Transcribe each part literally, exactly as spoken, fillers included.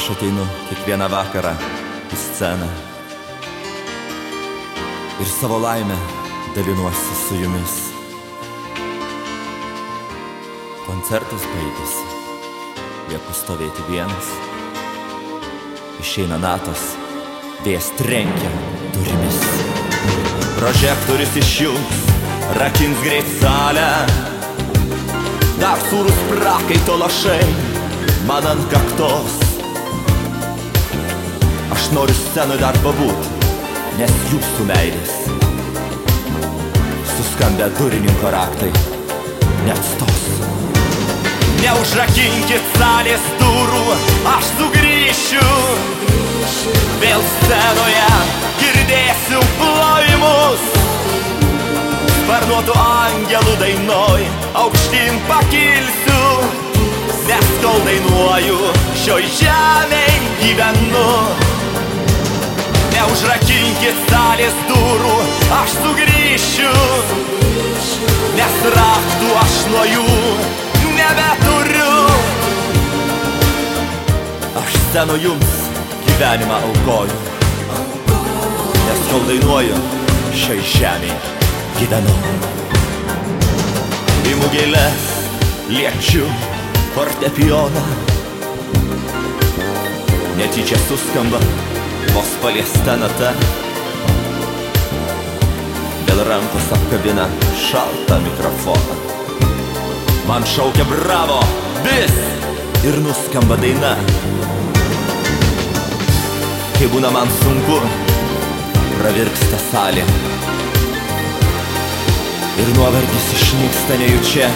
Aš ateinu kiekvieną vakarą į sceną ir savo laimę dalinuosi su jumis. Koncertas baigėsi, lieku stovėti vienas. Išeina natos, vėjas trenkia durimis. Prožektorius išjungs, rakins greit salę. Dar sūrus prakaito lašai man ant kaktos. Aš noriu scenui dar pabūt, nes jūsų meilės suskambę durininko raktai neatstos. Neužrakinkit salės durų, aš sugrįšiu. Vėl scenoje girdėsiu plojimus. Sparnuotų angelų dainoj aukštyn pakilsiu. Nes kol dainuoju, šioj žemėj gyvenu. Neužrakinkit salės durų, aš sugrįšiu. Nes raktų aš nuo jų nebeturiu. Aš sceno jums gyvenimą aukoju. Nes kol dainuoju, šioj žemėj gyvenu. Imu gėles, liečiu fortepijoną. Netyčia suskamba vos paliesta nata. Vėl rankos apkabina šaltą mikrofoną. Man šaukia bravo, vis ir nuskamba daina. Kai būna man sunku, pravirksta salė. Ir nuovargis išnyksta nejučia.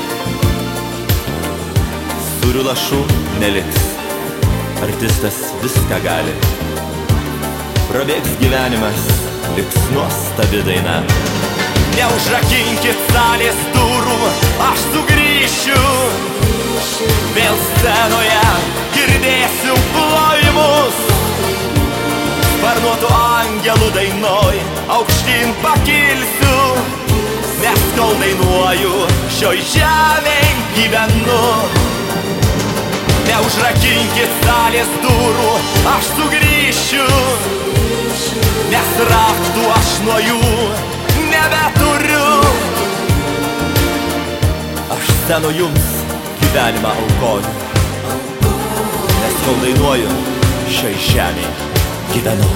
Sūrių lašų neliks, artistas viską gali. Prabėgs gyvenimas, liks nuostabi daina. Neužrakinkit salės durų, aš sugrįšiu. Vėl scenoje girdėsiu plojimus. Sparnuotų angelų dainoj aukštyn pakilsiu. Nes kol dainuoju, šioj žemėj gyvenu. Neužrakinkit salės durų, aš sugrįšiu. Nes raktų aš nuo jų nebeturiu. Aš sceno jums gyvenimą aukoju. Nes kol dainuoju, šioj žemėj gyvenu.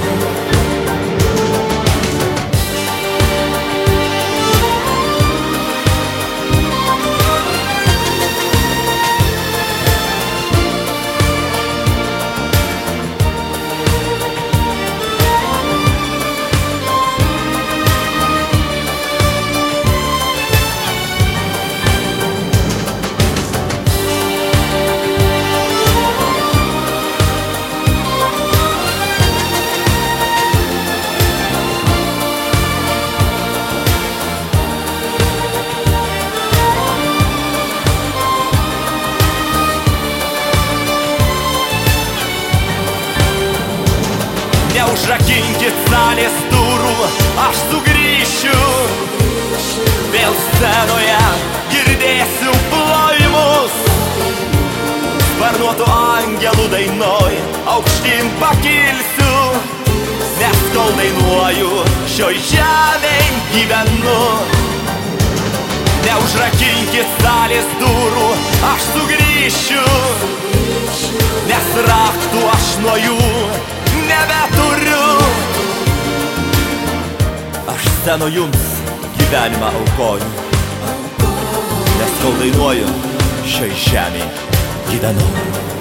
Neužrakinkit salės durų, aš sugrįšiu. Vėl scenoje girdėsiu plojimus. Sparnuotų angelų dainoj aukštyn pakilsiu. Nes kol dainuoju, šioj žemėj gyvenu. Neužrakinkit salės durų, aš sugrįšiu. Nes raktų aš nuo jų nebeturiu. Aš sceno jums gyvenimą aukoju. Nes kol dainuoju, šioj žemėj gyvenu.